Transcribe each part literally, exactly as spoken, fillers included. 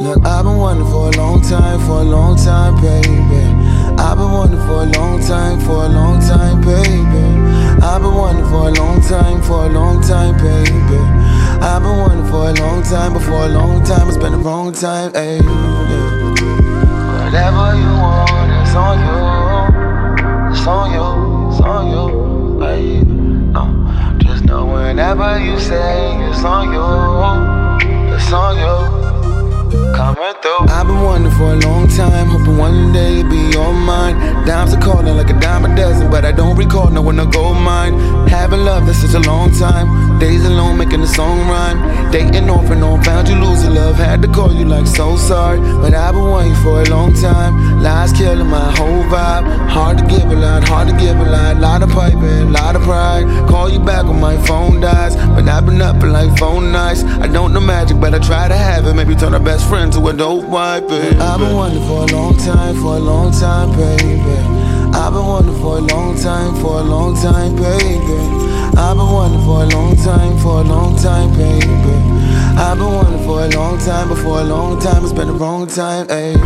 Look, I've been wondering for a long time, for a long time, baby. I've been wondering for a long time, for a long time, baby. I've been wondering for a long time, for a long time, baby. I've been wondering for a long time, but for a long time it's been the wrong time, ayy. Yeah. Whatever you want, it's on you. It's on you, it's on you, ayy. Uh, just know whenever you say it's on you, it's on you. Coming through. I've been wondering for a long time, hoping one day it'll be on mine. Dimes are calling like a dime a dozen, but I don't recall knowing a gold mine. Having love that's such a long time, days alone making the song rhyme. Dating off and on, found you losing love, had to call you like so sorry. But I've been waiting for a long time, lies killing my whole vibe. Hard to give a lot, hard to give a lot, lot of piping, lot of pride. Call you back when my phone dies, but I've been up like phone nights. I don't know magic, but I try to have it, maybe turn our best friend to a dope wife, baby. I've been wondering for a long time, for a long time, baby. I've been wondering for a long time, for a long time, baby. I've been wondering for a long time, for a long time, baby. I've been wondering for a long time, but for a long time it's been the wrong time, ayy.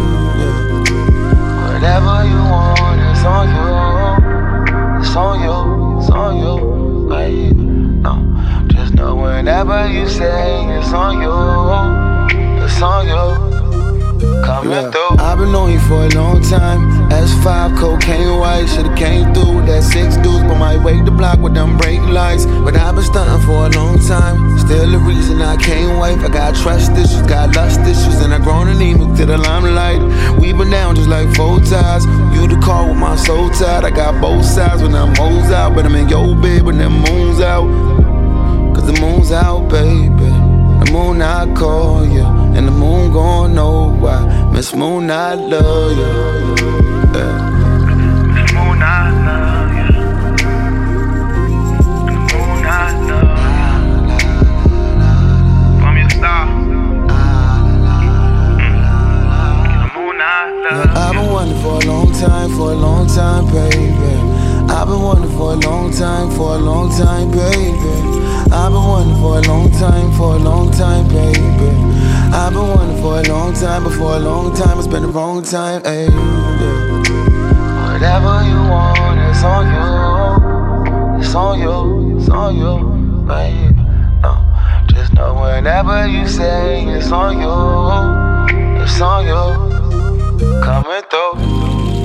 Yeah. Whatever you want, it's on you. It's on you, it's on you, ayy. No, just know whenever you say it's on you, it's on you. Coming yeah. through. I've been on you for a long time. S five, cocaine white, should've came through with that six dudes, but might wake the block with them brake lights. But I've been stunting for a long time. Still the reason I can't wipe. I got trust issues, got lust issues, and I grown anemic to the limelight. We been down just like four ties. You the car with my soul tied. I got both sides when them hoes out, but I'm in your bed when them moon's out. Cause the moon's out, baby. The moon I call you, and the moon gon' know why. Miss Moon, I love you. Yeah. Miss Moon, I love you. Miss Moon, I love you. From your star. Miss Moon, I love you. I've been wondering for a long time, for a long time, baby. I've been wondering for a long time, for a long time, baby. I've been wondering for a long time, for a long time, baby. I've been wondering for a long time, but for a long time it's been the wrong time, ayy. Yeah. Whatever you want, it's on you. It's on you, it's on you, baby. No, just know whenever you say it's on you, it's on you. Coming through.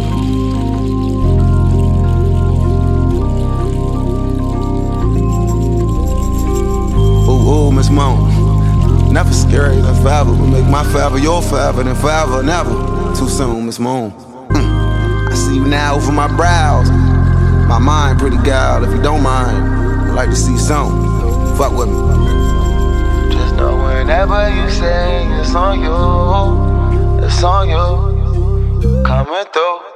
Ooh, Miss Moon, never scary, that's forever. We make my forever your forever, then forever, never. Too soon, Miss Moon. Mm. I see you now over my brows. My mind, pretty gal, if you don't mind, I'd like to see something. Fuck with me. Just know whenever you say it's on you, it's on you. Coming through.